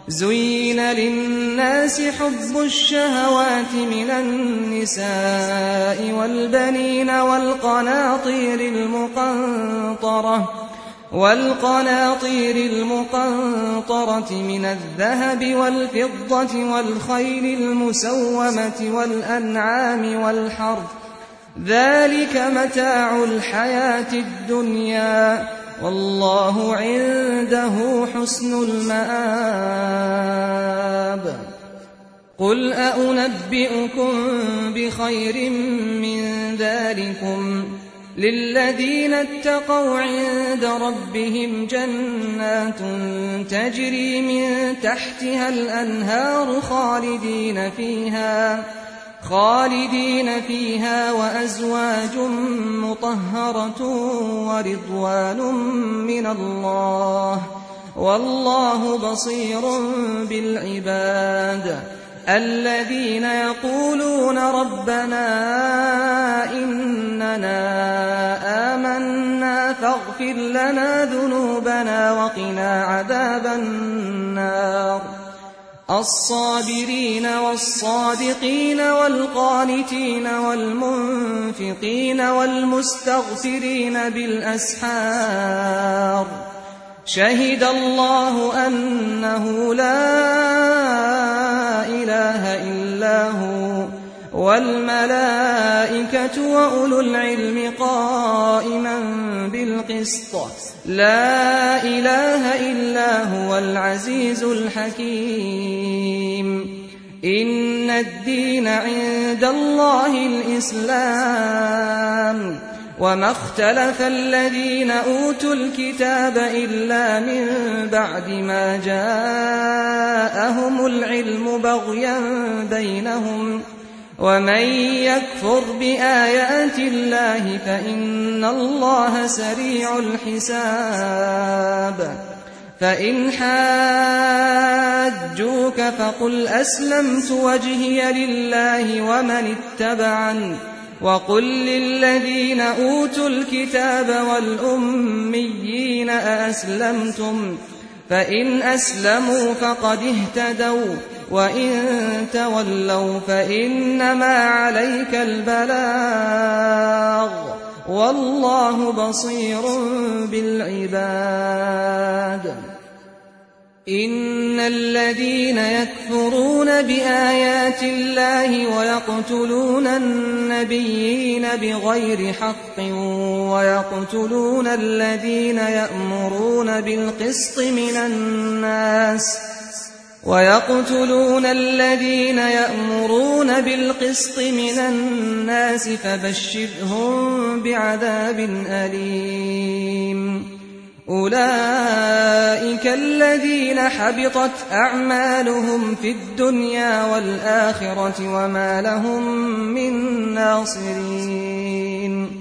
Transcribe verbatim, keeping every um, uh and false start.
زين للناس حب الشهوات من النساء والبنين والقناطير المقنطرة والقناطير المقنطرة من الذهب والفضة والخيل المسومة والأنعام والحرث ذلك متاع الحياة الدنيا والله عنده حسن المآب. قل أنبئكم بخير من ذلكم للذين اتقوا عند ربهم جنات تجري من تحتها الأنهار خالدين فيها خالدين فيها وأزواج مطهرة ورضوان من الله والله بصير بالعباد. الذين يقولون ربنا إننا آمنا فاغفر لنا ذنوبنا وقنا عذاب النار. الصابرين والصادقين والقانتين والمنفقين والمستغفرين بالأسحار شهد الله أنه لا إله إلا هو والملائكة وأولو العلم قائما بالقسط لا إله إلا هو العزيز الحكيم. إن الدين عند الله الإسلام وما اختلف الذين أوتوا الكتاب إلا من بعد ما جاءهم العلم بغيا بينهم ومن يكفر بآيات الله فإن الله سريع الحساب. فإن حاجوك فقل أسلمت وجهي لله ومن اتبعني وقل للذين أوتوا الكتاب والأميين أأسلمتم فإن أسلموا فقد اهتدوا وإن تولوا فإنما عليك البلاغ والله بصير بالعباد. إن الذين يكفرون بآيات الله ويقتلون النبيين بغير حق ويقتلون الذين يأمرون بالقسط من الناس ويقتلون الذين يأمرون بالقسط من الناس فبشرهم بعذاب أليم. أولئك الذين حبطت أعمالهم في الدنيا والآخرة وما لهم من ناصرين.